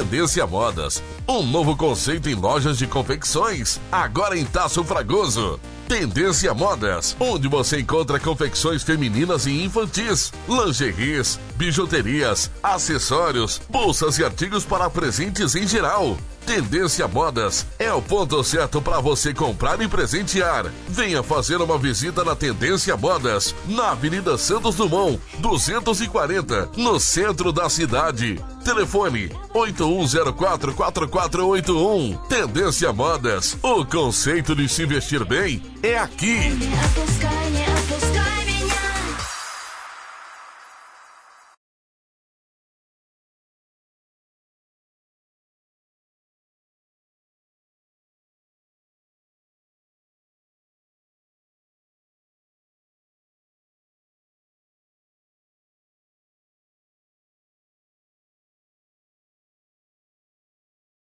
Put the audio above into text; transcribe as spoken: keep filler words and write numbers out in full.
Tendência Modas, um novo conceito em lojas de confecções, agora em Tasso Fragoso. Tendência Modas, onde você encontra confecções femininas e infantis, lingeries, bijuterias, acessórios, bolsas e artigos para presentes em geral. Tendência Modas é o ponto certo para você comprar e presentear. Venha fazer uma visita na Tendência Modas, na Avenida Santos Dumont, duzentos e quarenta, no centro da cidade. Telefone oito um zero quatro, quatro quatro oito um. Tendência Modas, o conceito de se vestir bem é aqui.